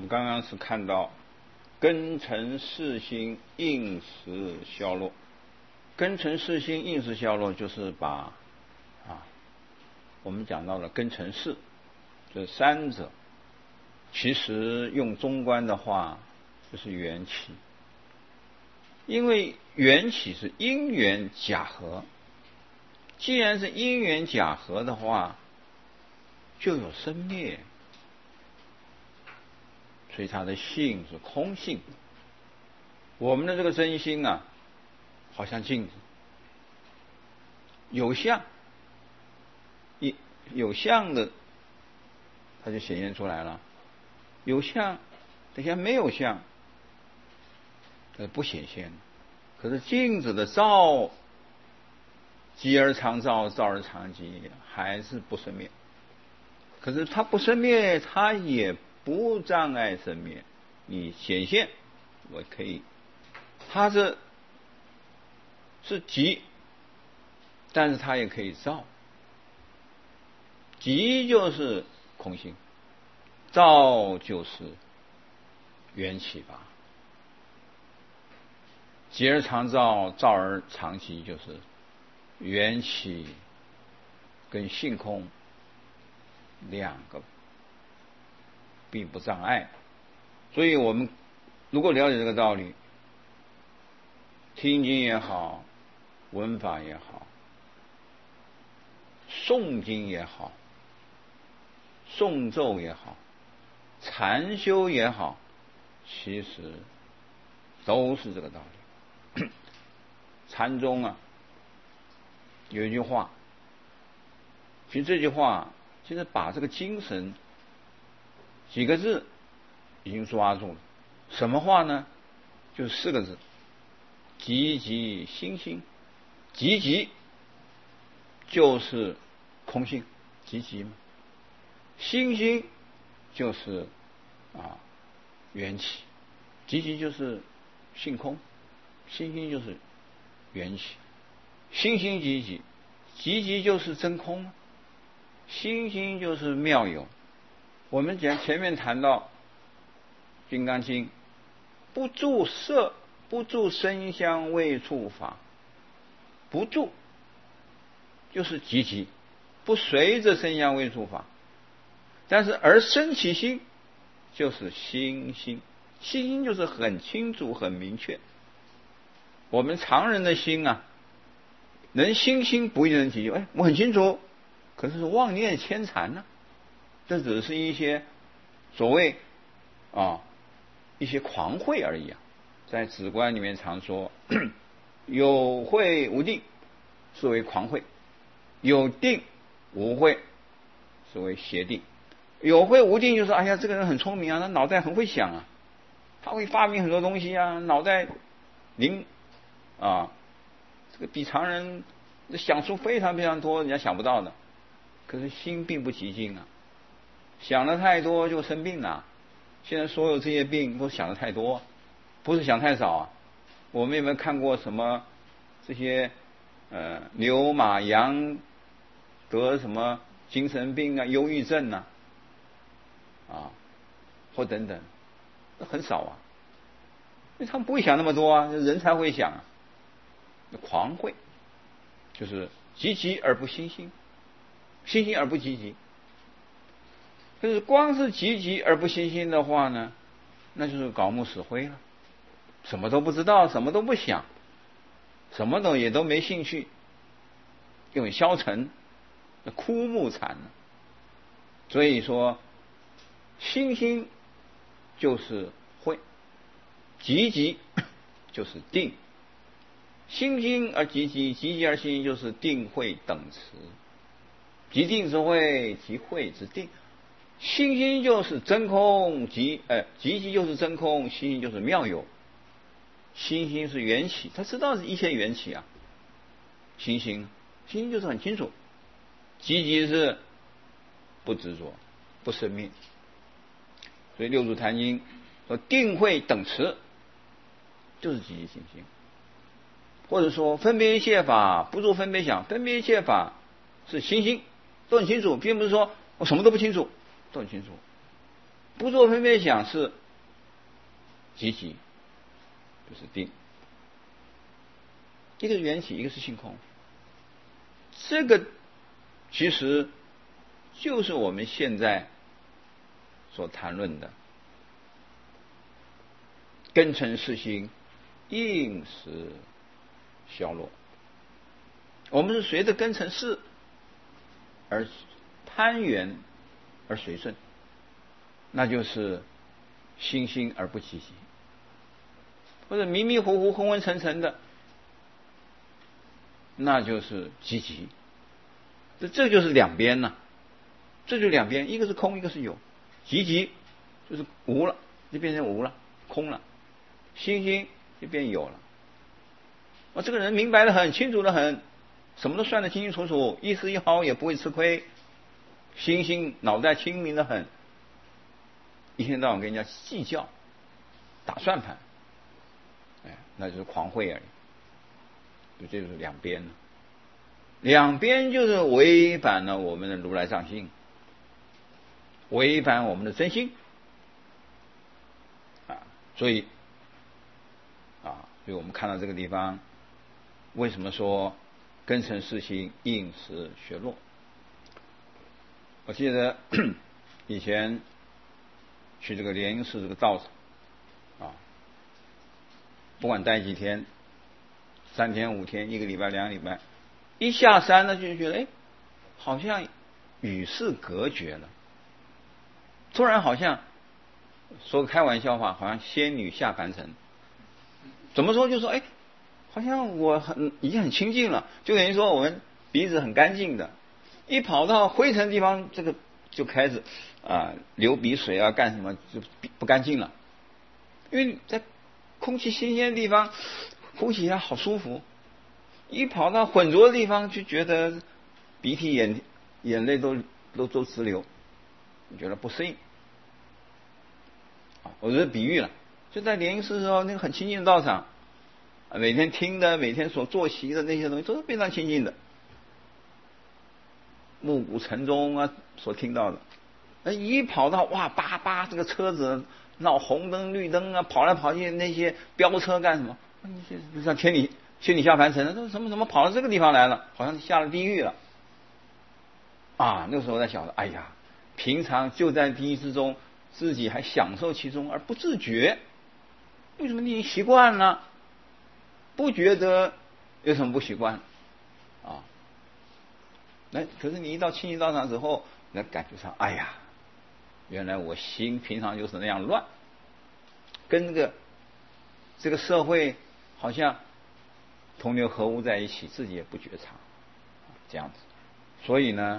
们刚刚是看到根尘世心应时消落，根尘世心应时消落就是把我们讲到了根尘世这三者，其实用中观的话就是缘起，因为缘起是因缘假合，既然是因缘假合的话，就有生灭，所以它的性是空性。我们的这个真心啊，好像镜子，有相，有相的，它就显现出来了；有相，等下没有相，不显现。可是镜子的照，极而常照，照而常极，还是不生灭。可是它不生灭，它也不障碍生灭。你显现，我可以，它是极，但是它也可以照。极就是空性，照就是缘起吧。极而常照，照而常极，就是缘起跟性空两个并不障碍。所以我们如果了解这个道理，听经也好，闻法也好，诵经也好，诵咒也好，禅修也好，其实都是这个道理。禅宗啊有一句话，其实这句话其实把这个精神几个字已经抓住了。什么话呢？就四个字：寂寂心心。寂寂就是空性，寂寂嘛。心心就是缘起，寂寂就是性空，心心就是缘起。心心寂寂，寂寂就是真空，心心就是妙有。我们前面谈到《金刚经》，不住色，不住声香味触法，不住就是寂寂，不随着声香味触法。但是而生其心就是心心，心心就是很清楚很明确。我们常人的心啊，能心心不一定能寂寂。我很清楚，可是妄念牵缠呢。这只是一些所谓一些狂慧而已啊。在止观里面常说，有慧无定是为狂慧，有定无慧是为邪定。有慧无定就是这个人很聪明啊，他脑袋很会想啊，他会发明很多东西啊，脑袋这个比常人想出非常非常多人家想不到的。可是心并不寂静啊，想的太多就生病了。现在所有这些病都想的太多，不是想太少啊。我们有没有看过什么这些牛马羊得什么精神病啊、忧郁症啊或等等，很少啊。因为他们不会想那么多啊，人才会想啊。狂慧就是寂寂而不心心，心心而不寂寂。就是光是寂寂而不心心的话呢，那就是槁木死灰了，什么都不知道，什么都不想，什么也都没兴趣，又消沉，枯木惨了。所以说心心就是慧，寂寂就是定。心心而寂寂，寂寂而心，就是定慧等持。即定之慧，即慧之定。心心就是真空，寂寂就是真空，心心就是妙有。心心是缘起，他知道是一切缘起啊。心心就是很清楚。寂寂是不执着，不生灭。所以六祖坛经说定慧等持，就是寂寂心心。或者说分别一切法不做分别想，分别一切法是心心，都很清楚，并不是说我什么都不清楚，都很清楚。 不做分别想是积极，就是定。一个是缘起，一个是性空。这个其实就是我们现在所谈论的根尘世心应时消落。我们是随着根尘世而攀缘而随顺，那就是心心而不积极，或者迷迷糊糊昏昏沉沉的，那就是积极。这就是两边呢，这就两边，一个是空，一个是有。积极就是无了，就变成无了，空了；心心就变有了。这个人明白得很，清楚得很，什么都算得清清楚楚，一丝一毫也不会吃亏，心心脑袋清明得很，一天到晚跟人家计较，打算盘，那就是狂慧而已。这就是两边了，两边就是违反了我们的如来藏性，违反我们的真心所以我们看到这个地方，为什么说根尘世心应时雪落？我记得以前去这个莲云寺这个道场不管待几天，3天5天1个礼拜2个礼拜，一下山呢就觉得好像与世隔绝了，突然好像说个开玩笑话，好像仙女下凡尘。怎么说？就说好像我已经很清净了，就等于说我们鼻子很干净的，一跑到灰尘地方，这个就开始流鼻水干什么就不干净了。因为在空气新鲜的地方呼吸起来好舒服，一跑到浑浊的地方就觉得鼻涕眼泪都直流，你觉得不适应。我这是比喻了，就在莲云寺的时候，那个很清净的道场，每天听的，每天所作习的那些东西都是非常清净的，暮鼓晨钟所听到的，一跑到叭这个车子闹红灯绿灯跑来跑去，那些飙车干什么？像仙女下凡尘，这什么跑到这个地方来了，好像下了地狱了那个时候在想，平常就在地狱之中，自己还享受其中而不自觉，为什么你已经习惯了？不觉得有什么不习惯可是你一到清净道场之后，你感觉上，原来我心平常就是那样乱，跟这个社会好像同流合污在一起，自己也不觉察，这样子。所以呢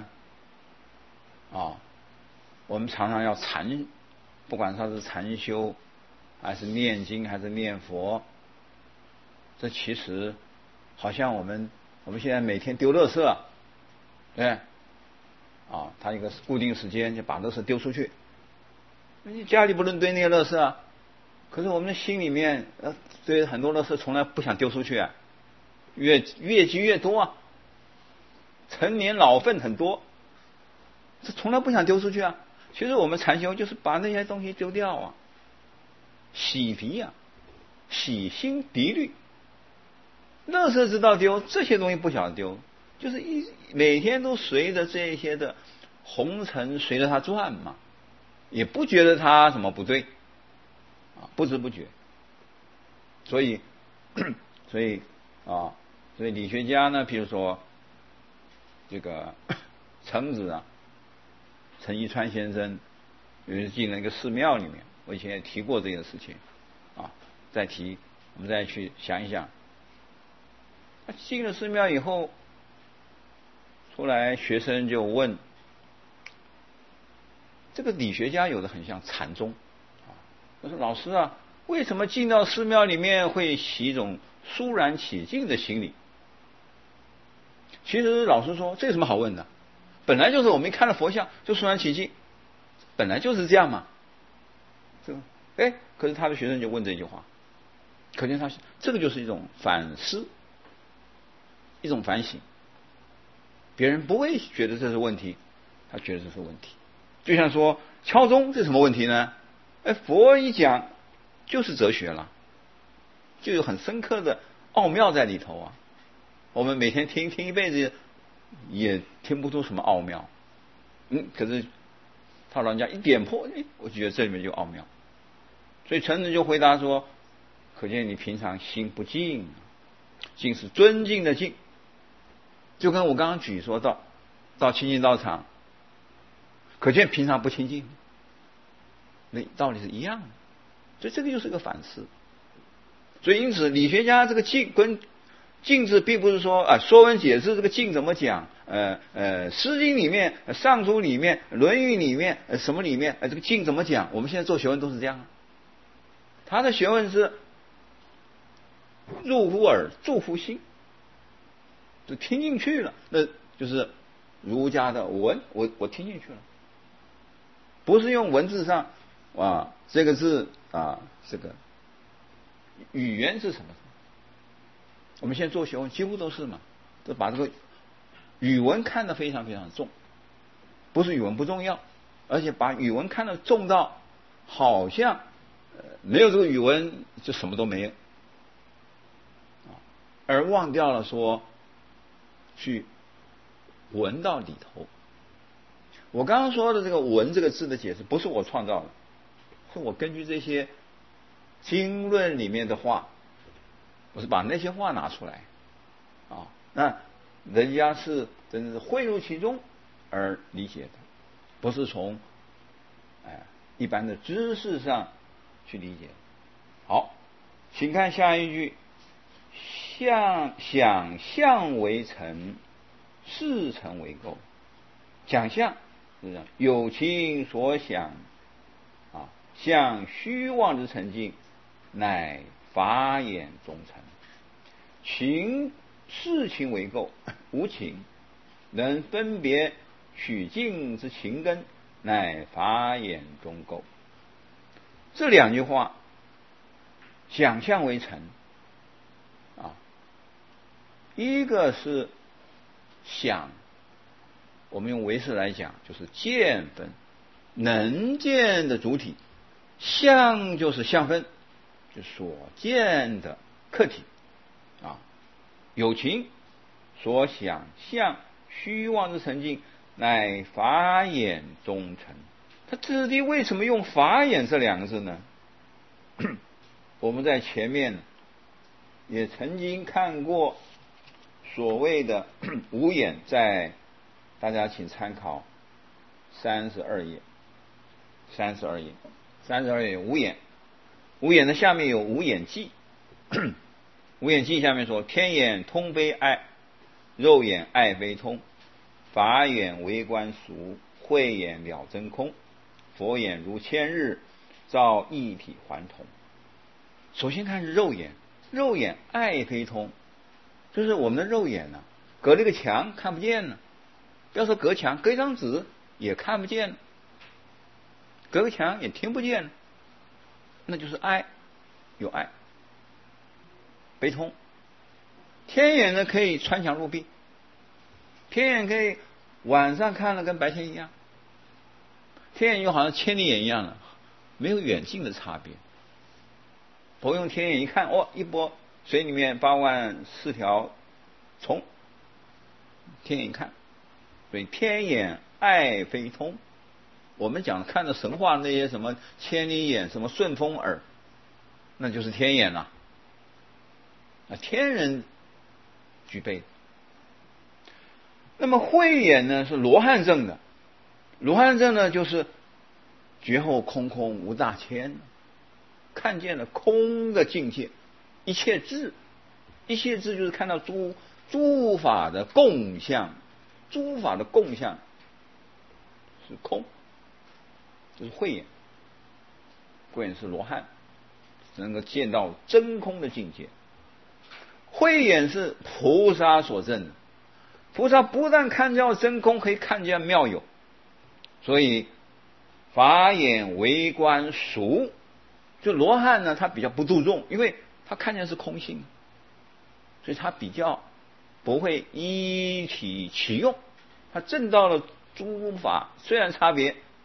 我们常常要禅，不管它是禅修还是念经还是念佛，这其实好像我们现在每天丢垃圾对他一个固定时间就把垃圾丢出去，你家里不能堆那些垃圾可是我们的心里面对很多垃圾从来不想丢出去越积越多陈年老粪很多，这从来不想丢出去其实我们禅修就是把那些东西丢掉洗涤洗心涤虑，垃圾知道丢，这些东西不想丢，就是每天都随着这些的红尘随着它转嘛，也不觉得它什么不对不知不觉。所以理学家呢，譬如说这个程子陈一川先生有一次进了一个寺庙里面，我以前也提过这件事情再提，我们再去想一想。他进了寺庙以后出来，学生就问，这个理学家有的很像禅宗他说老师为什么进到寺庙里面会起一种肃然起敬的心理？其实老师说这有什么好问的，本来就是我们一看到佛像就肃然起敬，本来就是这样嘛。可是他的学生就问这句话，可见他这个就是一种反思，一种反省。别人不会觉得这是问题，他觉得这是问题。就像说敲钟这什么问题呢？佛一讲就是哲学了，就有很深刻的奥妙在里头啊。我们每天听一辈子，也听不出什么奥妙。可是他老人家一点破，我觉得这里面就奥妙。所以陈人就回答说：可见你平常心不静，静是尊敬的敬，就跟我刚刚举说到清净道场，可见平常不清净，那道理是一样的。所以这个就是个反思。所以因此理学家这个静跟静字并不是说说文解字这个静怎么讲，诗经里面、尚书里面、论语里面、什么里面，这个静怎么讲？我们现在做学问都是这样。他的学问是入乎耳，住乎心，就听进去了，那就是儒家的文，我听进去了，不是用文字上这个字这个语言是什么？我们现在做学问几乎都是嘛，都把这个语文看得非常非常重，不是语文不重要，而且把语文看得重到好像没有这个语文就什么都没有，而忘掉了说去闻到里头。我刚刚说的这个闻这个字的解释不是我创造的，是我根据这些经论里面的话，我是把那些话拿出来那人家是真的是汇入其中而理解的，不是从一般的知识上去理解。好，请看下一句：想象为成，事成为构。想象是这样，有情所想向虚妄之成境，乃法眼中成。事情为构，无情能分别取境之情根，乃法眼中构。这两句话，想象为成一个是想，我们用唯识来讲就是见分，能见的主体，相就是相分，就所见的客体有情所想象虚妄之成境，乃法眼中成。他至底为什么用法眼这两个字呢？我们在前面也曾经看过所谓的无眼，在大家请参考32页无眼。无眼的下面有无眼记。无眼记下面说：天眼通非爱，肉眼爱非通，法眼为观俗，慧眼了真空，佛眼如千日，照一体还同。首先看是肉眼，肉眼爱非通，就是我们的肉眼隔了一个墙看不见了，不要说隔墙，隔一张纸也看不见了，隔个墙也听不见了，那就是爱，有爱非通。天眼呢可以穿墙入壁，天眼可以晚上看了跟白天一样，天眼就好像千里眼一样的，没有远近的差别。我用天眼一看，一波水里面84000条虫，天眼一看，所以天眼爱非通。我们讲看的神话那些什么千里眼、什么顺风耳，那就是天眼了。天人具备。那么慧眼呢是罗汉证的，罗汉证呢就是觉后空空无大千，看见了空的境界，一切智就是看到诸法的共相，诸法的共相是空，这是慧眼。慧眼是罗汉，能够见到真空的境界。慧眼是菩萨所证的，菩萨不但看见真空，可以看见妙有，所以法眼为观俗。就罗汉呢，他比较不注重，因为他看见是空性，所以他比较不会依体起用。他证到了诸法虽然差别，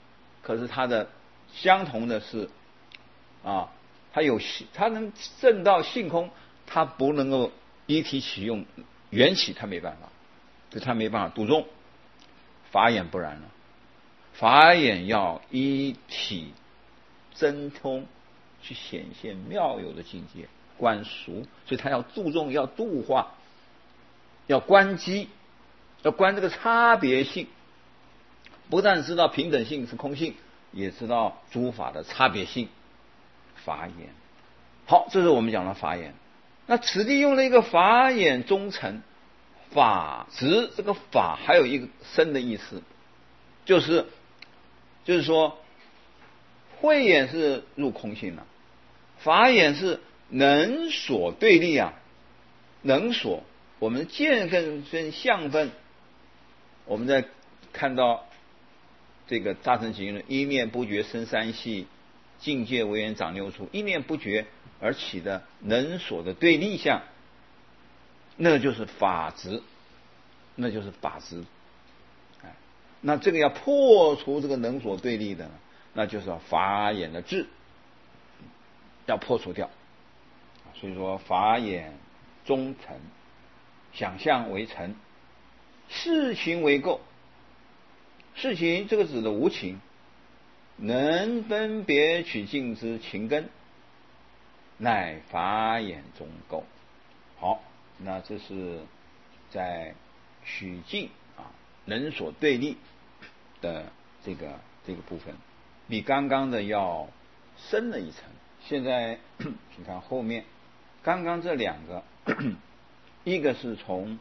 可是它的相同的是啊，它能证到性空，它不能够一体起用，缘起它没办法，就它没办法度众。法眼不然了，法眼要一体真通，去显现妙有的境界，观俗，所以它要度众，要度化，要观机，要观这个差别性，不但知道平等性是空性，也知道诸法的差别性。法眼，好，这是我们讲的法眼。那此地用了一个法眼中成，法执，这个法还有一个深的意思，就是说，慧眼是入空性了，法眼是能所对立啊，能所，我们见分跟相分，我们在看到这个大乘经论，一念不觉生三系，境界为缘长六处，一念不觉而起的能所的对立相，那就是法执，那就是法执。那这个要破除这个能所对立的，那就是要法眼的智，要破除掉。所以说法眼中成，想象为成，事情为垢。事情这个指的无情，能分别取境之情根，乃法眼中垢。好，那这是在取境能所对立的这个部分，比刚刚的要深了一层。现在请看后面，刚刚这两个，一个是从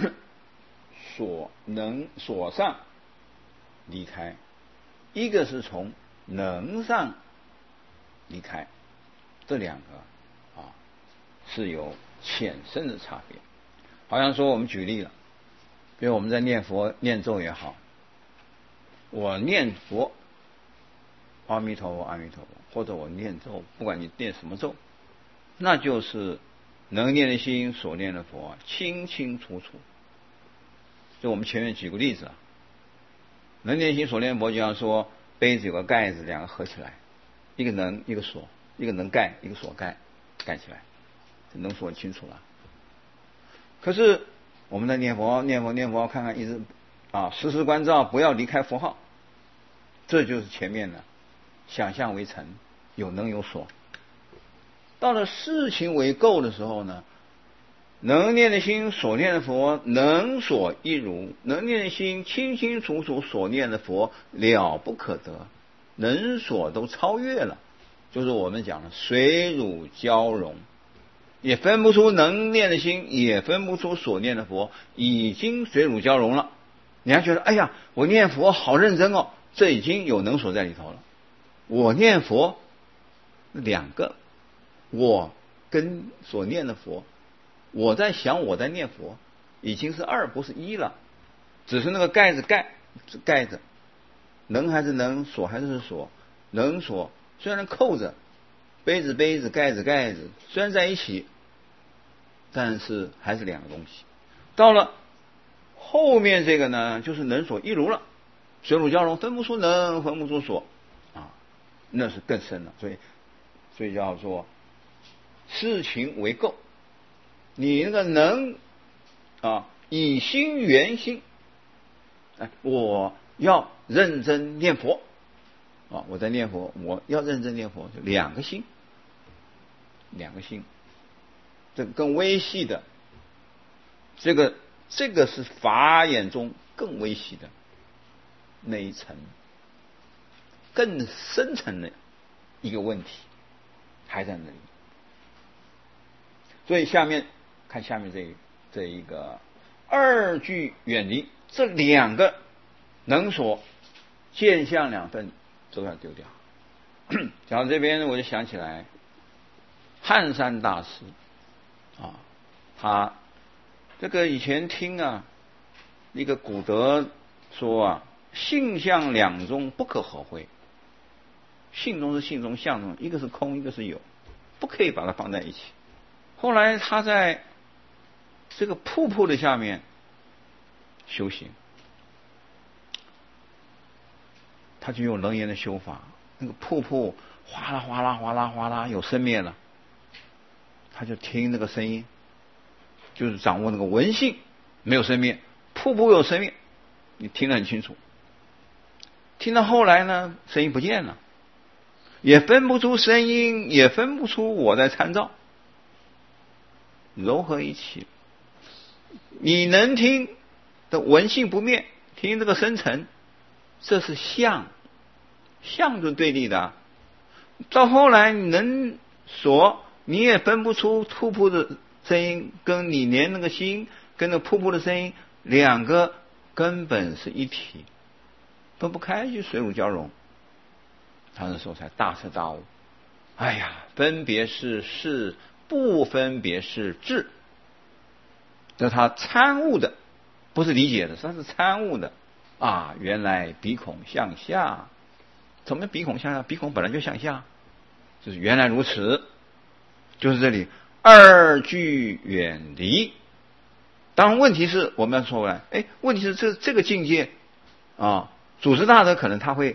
所上离开，一个是从能上离开，这两个是有浅深的差别。好像说我们举例了，比如我们在念佛念咒也好，我念佛阿弥陀佛阿弥陀佛，或者我念咒，不管你念什么咒，那就是能念的心所念的佛清清楚楚。就我们前面举个例子啊，能念心所念佛，就像说杯子有个盖子，两个合起来，一个能一个所，一个能盖一个所盖起来，这能所清楚了。可是我们在念佛看看一直时时关照，不要离开佛号，这就是前面的想象为成，有能有所。到了事情为垢的时候呢，能念的心所念的佛能所一如，能念的心清清楚楚所念的佛了不可得，能所都超越了，就是我们讲的水乳交融，也分不出能念的心，也分不出所念的佛，已经水乳交融了。你还觉得哎呀我念佛好认真哦，这已经有能所在里头了。我念佛两个，我跟所念的佛，我在想我在念佛，已经是二不是一了，只是那个盖子盖着，能还是能，所还是所，能所虽然扣着，杯子盖子虽然在一起，但是还是两个东西。到了后面这个呢，就是能所一如了，水乳交融，分不出能，分不出所那是更深了。所以叫做事情为垢，你那个能以心圆心，我要认真念佛我在念佛，我要认真念佛，就两个心，这个更微细的，这个是法眼中更微细的那一层，更深层的一个问题还在那里。所以看下面这一个二句远离，这两个能所见相两分都要丢掉。讲到这边我就想起来汉山大师他这个以前听一个古德说性相两中不可合会，性中是性中，相中一个是空一个是有，不可以把它放在一起。后来他在这个瀑布的下面修行， 他就用楞严的修法，那个瀑布哗啦哗啦哗啦哗啦有生灭了，他就听那个声音，就是掌握那个闻性，没有生灭，瀑布有生灭，你听得很清楚。听到后来呢，声音不见了，也分不出声音，也分不出我在参照，糅合一起。你能听的闻性不灭，听这个声尘，这是相，相是对立的啊。到后来你能说，你也分不出瀑布的声音，跟你连那个心跟那瀑布的声音，两个根本是一体，分不开，就水乳交融。他那时候才大彻大悟。哎呀，分别是事，不分别是智。这他参悟的，不是理解的，他是参悟的啊！原来鼻孔向下，怎么鼻孔向下？鼻孔本来就向下，就是原来如此。就是这里二俱远离。当然，问题是我们要说回来，问题是这个境界啊，祖师大德可能他会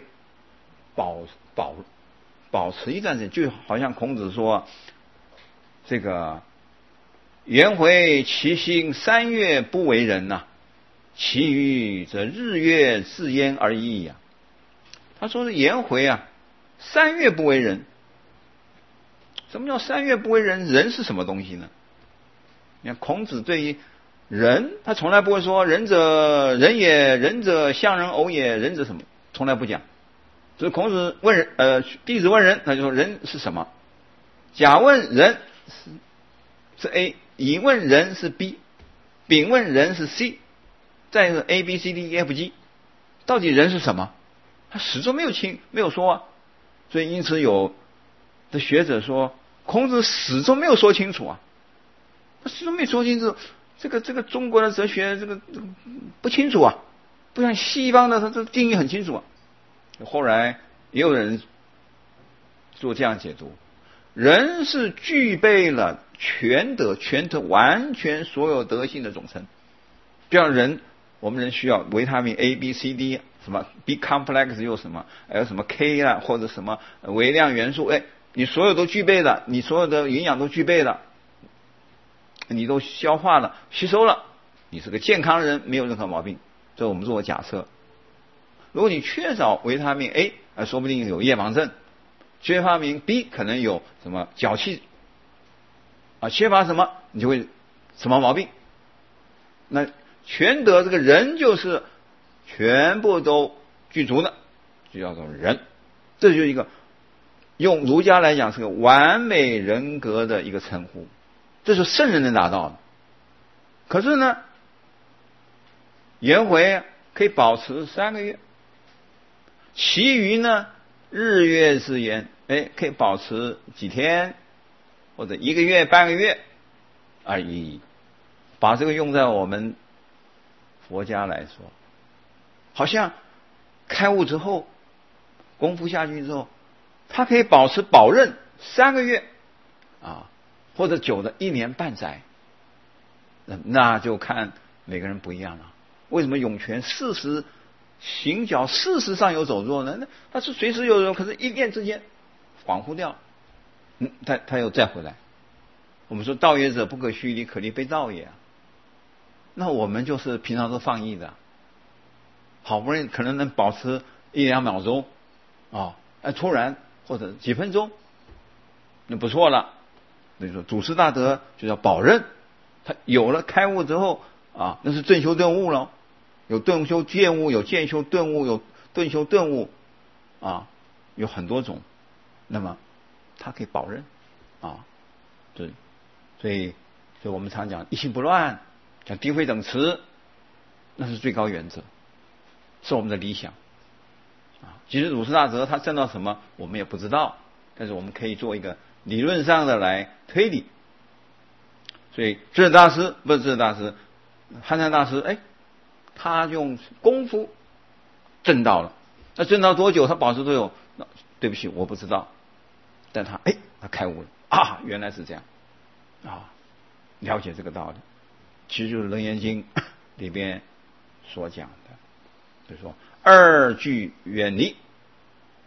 保持一段时间，就好像孔子说这个。颜回其心3月不为人呐，其余则日月自焉而已呀。他说是颜回啊，3月不为人。什么叫3月不为人？人是什么东西呢？你看孔子对于人，他从来不会说仁者人也，仁者相人偶也，仁者什么，从来不讲。所以孔子问弟子问人，他就说人是什么？甲问人是 A。乙问人是 B， 丙问人是 C， 再是 A B C D E F G， 到底人是什么？他始终没有说啊。所以因此有的学者说，孔子始终没有说清楚啊，他始终没说清楚。这个中国的哲学这个不清楚啊，不像西方的他这定义很清楚啊。后来也有人做这样解读，人是具备了全德完全所有德性的总称。就像人，我们人需要维他命 A B C D， 什么 B complex 又什么，还有什么 K 啊，或者什么微量元素，你所有都具备了，你所有的营养都具备了，你都消化了吸收了，你是个健康人，没有任何毛病。这我们做个假设。如果你缺少维他命 A， 说不定有夜盲症；缺乏维他命 B， 可能有什么脚气啊，缺乏什么你就会什么毛病。那全德这个人就是全部都具足的，就叫做人。这就是一个用儒家来讲是个完美人格的一个称呼，这是圣人能达到的。可是呢，颜回可以保持3个月，其余呢日月之言，可以保持几天或者1个月半个月而已。把这个用在我们佛家来说，好像开悟之后功夫下去之后，他可以保持保任3个月啊，或者久的1年半载。那就看每个人不一样了。为什么涌泉40行脚40上有走弱呢？那他是随时有人，可是一念之间恍惚掉，他又再回来。我们说道也者，不可虚离，可离非道也啊。那我们就是平常都放逸的，好不容易可能能保持1、2秒钟啊，突然或者几分钟，那不错了。那就说祖师大德就叫保任，他有了开悟之后啊，那是正修顿悟了。有顿修见悟，有见修顿悟，有顿修顿悟啊，有很多种。那么他可以保任啊，对，所以我们常讲一心不乱，讲低慧等持，那是最高原则，是我们的理想啊。其实祖师大德他证到什么我们也不知道，但是我们可以做一个理论上的来推理。所以智者大师不是智者大师，憨山大师，他用功夫证到了。那证到多久？他保持多久？那对不起，我不知道。但他开悟了啊，原来是这样啊，了解这个道理，其实就是《楞严经》里边所讲的，就是说二俱远离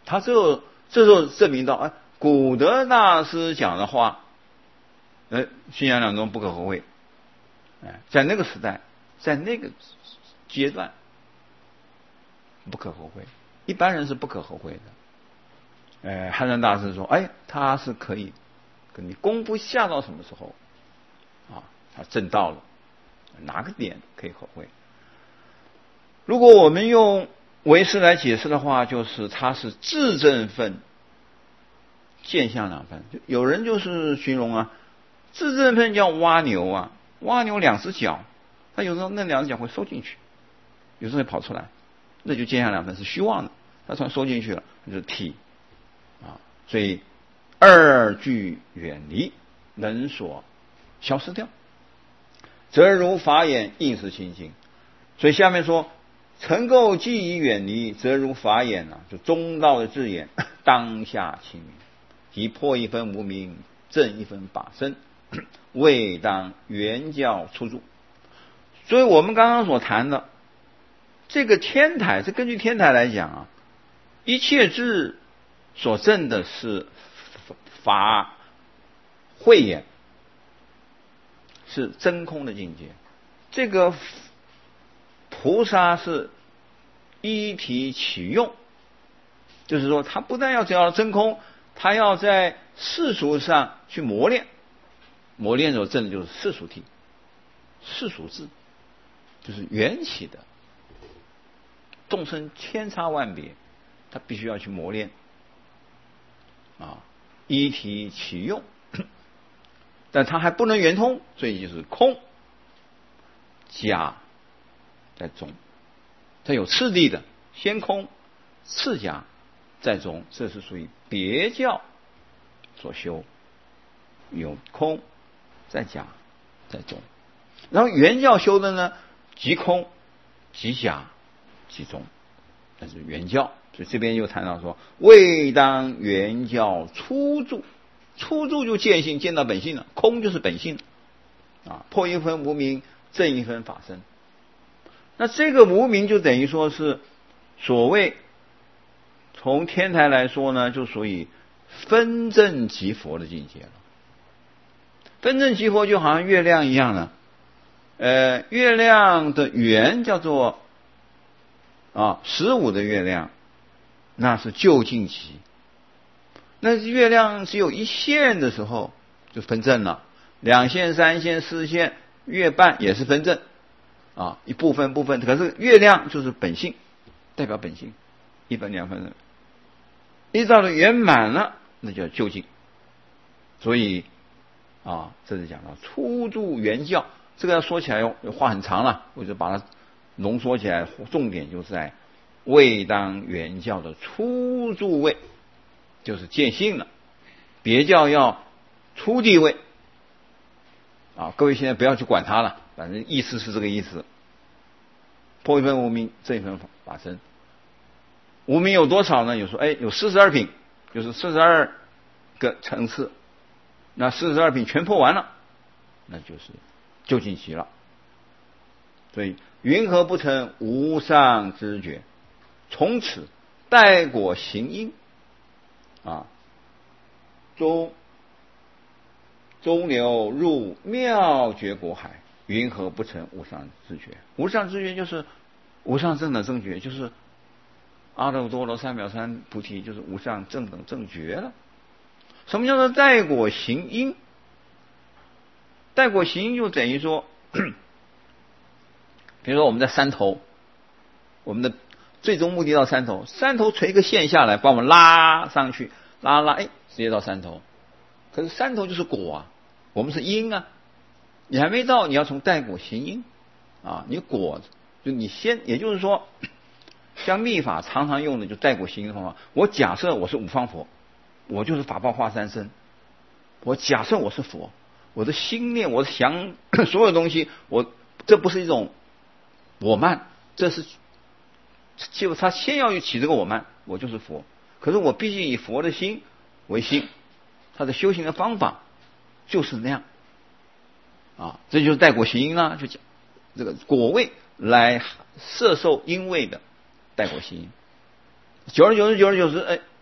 他这时候证明到，古德大师讲的话，信仰两宗不可合会，在那个时代，在那个阶段不可合会，一般人是不可合会的。汉山大师说，他是可以，你功夫下到什么时候啊，他证到了哪个点可以合会。如果我们用唯识来解释的话，就是它是自证分见相两分。有人就是形容自证分叫挖牛挖牛两只脚，它有时候那两只脚会收进去，有时候会跑出来，那就见相两分是虚妄的，它突然收进去了，就是体所以二俱远离，能所消失掉，则如法眼应是清净。所以下面说，尘垢既已远离，则如法眼就中道的字眼，当下清明，即破一分无明，正一分法身，未当原教出住。所以我们刚刚所谈的这个天台，是根据天台来讲一切智所证的是法慧眼，是真空的境界。这个菩萨是依体起用，就是说他不但要知道真空，他要在世俗上去磨练，磨练所证的就是世俗体，世俗智，就是缘起的。众生千差万别，他必须要去磨练依体起用，但他还不能圆通，所以就是空假在中，它有次第的，先空次假在中，这是属于别教所修，有空在假在中。然后原教修的呢，即空即假即中，那是原教。所以这边又谈到说，未当原教出住，出住就见性，见到本性了，空就是本性破一分无明，正一分法身。那这个无明就等于说是所谓从天台来说呢，就属于分正即佛的境界了。分正即佛就好像月亮一样的，月亮的圆叫做15的月亮，那是究竟极。那月亮只有一线的时候就分正了，2线、3线、4线，月半也是分正一部分，可是月亮就是本性，代表本性，1分2分，一到了圆满了，那叫究竟。所以这是讲到初住原教，这个要说起来话很长了，我就把它浓缩起来，重点就是在未当原教的初住位，就是见性了。别教要初地位各位现在不要去管它了，反正意思是这个意思。破一分无明，正一分法身。无明有多少呢？有说有42品，就是42个层次，那42品全破完了，那就是究竟极了。所以云何不成无上知觉？从此待果行因中流入妙觉果海，云何不成无上知觉？无上知觉就是无上正等正觉，就是阿耨多罗三藐三菩提，就是无上正等正觉了。什么叫做待果行因？待果行因就等于说比如说我们在山头，我们的最终目的到山头，山头垂一个线下来把我们拉上去，拉直接到山头。可是山头就是果我们是因你还没到，你要从待果行因你果就你先，也就是说像密法常常用的就待果行因的方法。我假设我是五方佛，我就是法报化三身，我假设我是佛，我的心念，我的想所有东西，这不是一种我慢，这是就他先要起这个我慢，我就是佛。可是我必须以佛的心为心，他的修行的方法就是那样这就是待果行因就讲这个果位来摄受因位的待果行因。久而久之，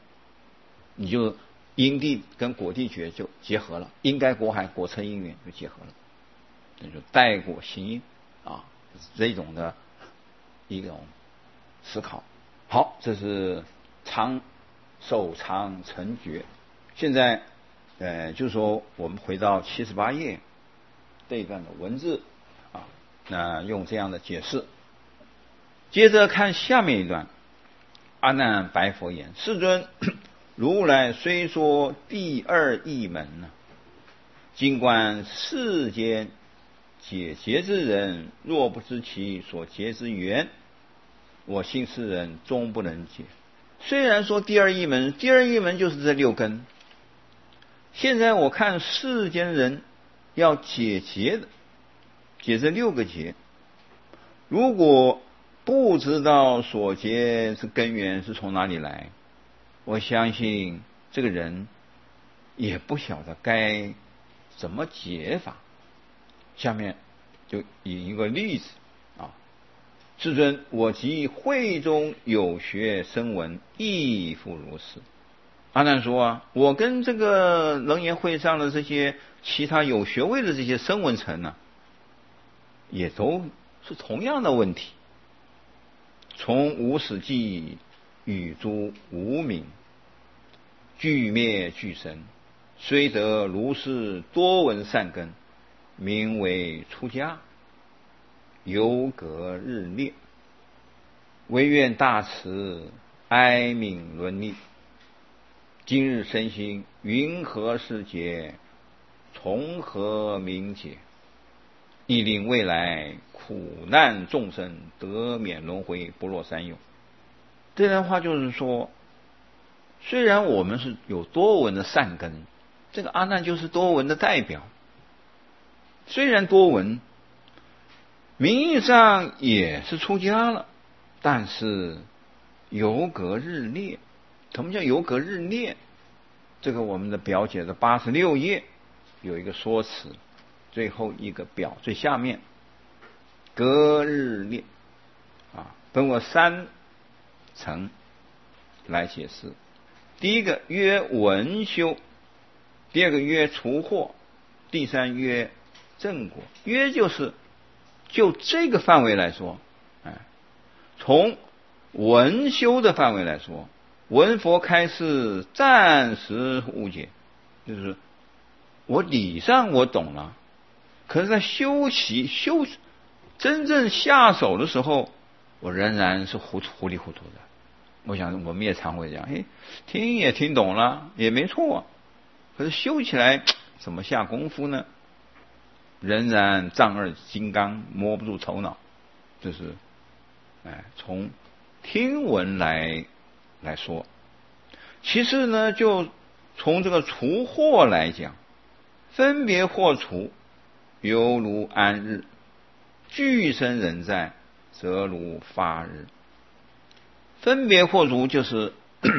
你就因地跟果地觉就结合了，因该果海果成因缘就结合了，那就待果行因啊，这种的一种思考。好，这是守常成觉。现在就是说我们回到78页这一段的文字啊，那用这样的解释。接着看下面一段，阿难白佛言：世尊，如来虽说第二义门呢，今观世间解结之人，若不知其所结之缘，我信世人终不能解。虽然说第二义门，第二义门就是这6根，现在我看世间人要解结的，解这6个结，如果不知道所结是根源是从哪里来，我相信这个人也不晓得该怎么解法。下面就以一个例子啊，世尊，我及会中有学声闻，亦复如是。阿难说啊，我跟这个楞严会上的这些其他有学位的这些声闻乘呢，也都是同样的问题。从无始际与诸无明，俱灭俱生，虽得如是多闻善根，名为出家，犹隔日烈，唯愿大慈哀悯伦理。今日身心云何是解，从何明解？亦令未来苦难众生得免轮回，不落三有。这段话就是说，虽然我们是有多闻的善根，这个阿难就是多闻的代表。虽然多闻，名义上也是出家了，但是犹隔日烈。什么叫犹隔日烈？这个我们的表解的86页有一个说辞，最后一个表最下面，隔日烈啊，分为3层来解释。第一个曰文修，第二个曰除惑，第三曰正果。约就是就这个范围来说，从文修的范围来说，闻佛开示暂时误解，就是我理上我懂了，可是在修真正下手的时候，我仍然是糊里糊涂的。我想我们也常会这样，听也听懂了，也没错，可是修起来怎么下功夫呢？仍然丈二金刚，摸不住头脑。这是从听闻来说。其次呢，就从这个除惑来讲，分别惑除，犹如安日，俱生人在，则如发日。分别惑除就是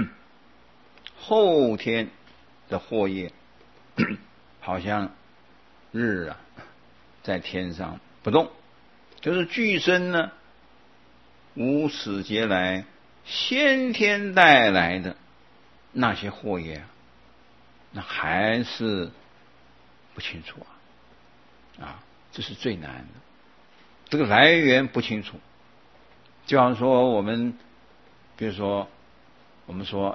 后天的惑业，好像日啊在天上不动，就是俱生呢无始劫来先天带来的那些惑业，那还是不清楚啊，这是最难的。这个来源不清楚，就好像说我们，比如说我们说，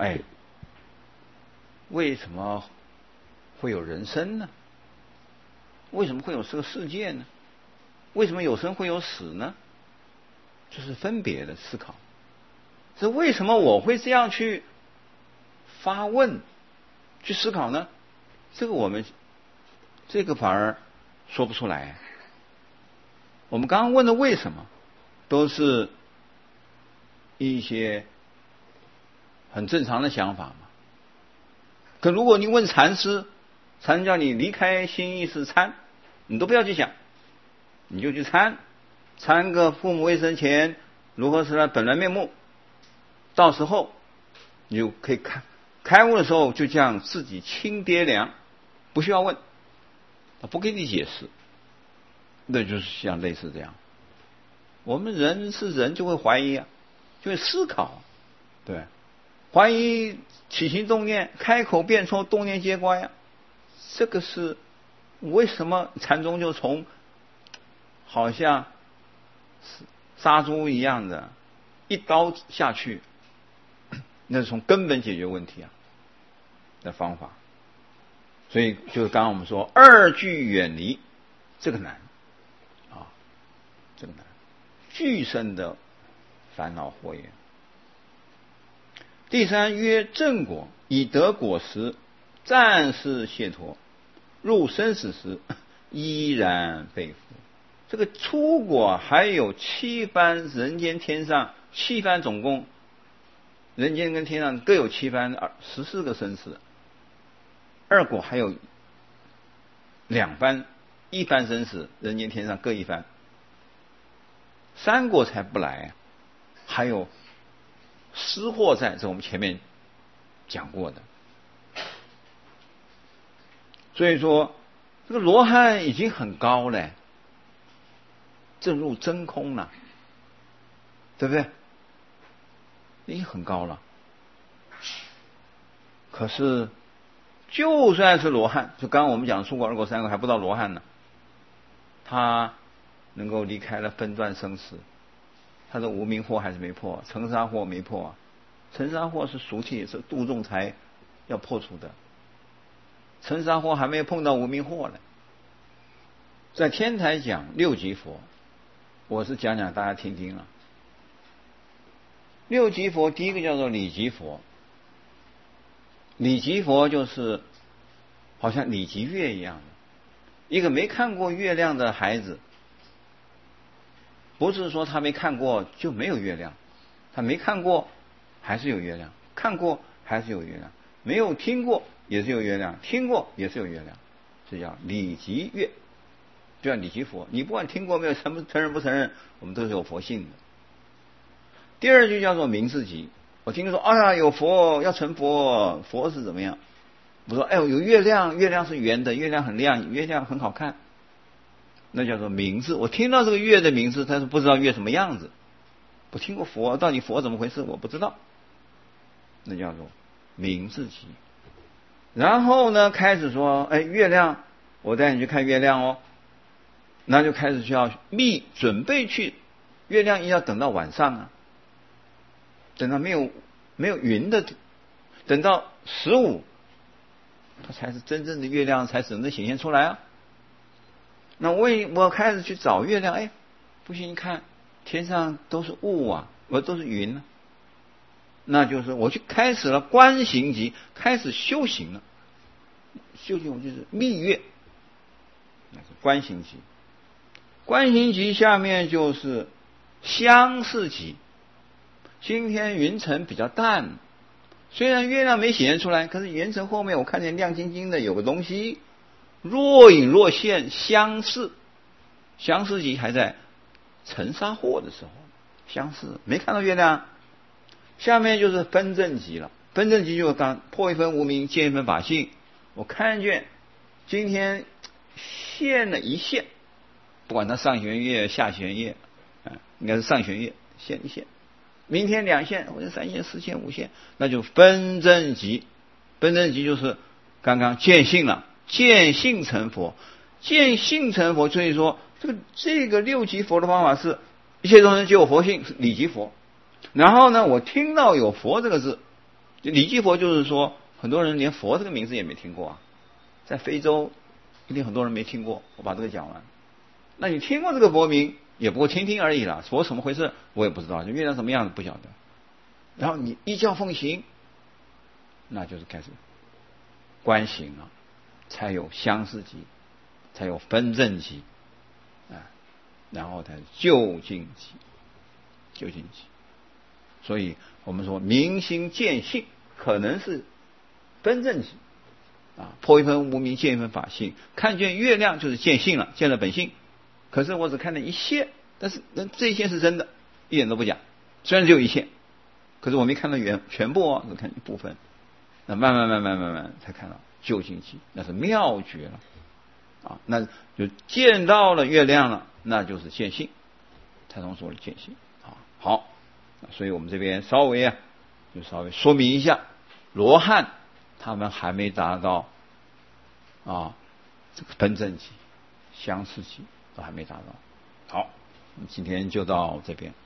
为什么会有人生呢？为什么会有这个世界呢？为什么有生会有死呢？这是分别的思考。这为什么我会这样去发问、去思考呢？这个我们反而说不出来。我们刚刚问的为什么，都是一些很正常的想法嘛。可如果你问禅师，禅师叫你离开心意识参，你都不要去想，你就去参个父母未生前如何是他本来面目，到时候你就可以开悟的时候就这样自己亲爹凉，不需要问，他不给你解释。那就是像类似这样，我们人是人就会怀疑啊，就会思考，对，怀疑起心动念，开口便错，动念皆乖呀。这个是为什么禅宗就从好像杀猪一样的一刀下去，那是从根本解决问题的方法。所以就是刚刚我们说二俱远离，这个难这个难，俱生的烦恼祸也。第三，曰正果，以得果实，暂时解脱，入生死时依然被缚。这个初果还有7番人间天上7番，总共人间跟天上各有7番，14个生死。二果还有2番，1番生死，人间天上各1番。三果才不来，还有失祸在，这我们前面讲过的。所以说这个罗汉已经很高了，证入真空了，对不对？已经很高了。可是就算是罗汉，就刚刚我们讲的初果、二果、三果还不到罗汉呢，他能够离开了分段生死，他的无明祸还是没破，尘沙祸没破啊。尘沙祸是俗气，是度众才要破除的，尘沙祸还没有碰到无明祸呢。在天台讲六级佛，我是讲讲大家听听了。六级佛第一个叫做理级佛，理级佛就是好像理级月一样的，一个没看过月亮的孩子，不是说他没看过就没有月亮，他没看过还是有月亮，看过还是有月亮，没有听过也是有月亮，听过也是有月亮，这叫理级月，就像理级佛，你不管听过没有，承认不承认，我们都是有佛性的。第二句叫做明字级，我听说哎呀有佛要成佛，佛是怎么样？我说哎呦有月亮，月亮是圆的，月亮很亮，月亮很好看，那叫做明字。我听到这个月的名字，但是不知道月什么样子，不听过佛，到底佛怎么回事我不知道，那叫做明字级。然后呢开始说哎月亮，我带你去看月亮哦，那就开始需要准备去，月亮也要等到晚上啊，等到没有云的，等到15，它才是真正的月亮，才能显现出来啊。那我开始去找月亮，哎，不行，你看天上都是雾啊，都是云啊，那就是我去开始了观行级，开始修行了。修行我就是密月，那是观行级。观行级下面就是相似级。今天云层比较淡，虽然月亮没显现出来，可是云层后面我看见亮晶晶的有个东西，若隐若现，相似。相似级还在尘沙祸的时候，相似没看到月亮。下面就是分正级了，分正级就是刚破一分无明，见一分法性。我看见今天现了一现，不管它上弦月下弦月，应该是上弦月现一现，明天2现或者3现4现5现，那就分正级。分正级就是刚刚见性了，见性成佛，见性成佛。所以说这个六级佛的方法是一切众生皆有佛性，是理级佛。然后呢我听到有佛这个字，理级佛就是说很多人连佛这个名字也没听过啊，在非洲一定很多人没听过，我把这个讲完。那你听过这个佛名也不过听听而已啦，佛什么回事我也不知道，月亮什么样子不晓得。然后你依教奉行，那就是开始观行了，才有相似级，才有分正级然后才究竟级，究竟级。所以我们说明心见性可能是分正级破一分无明，见一分法性。看见月亮就是见性了，见了本性。可是我只看了一线，但是这一线是真的，一点都不假。虽然只有一线，可是我没看到全部只看一部分。那慢慢才看到究竟级，那是妙觉了那就见到了月亮了，那就是见性。太宗说的见性好，所以我们这边稍微就稍微说明一下罗汉他们还没达到这个等正极、相似极都还没达到。好，今天就到这边。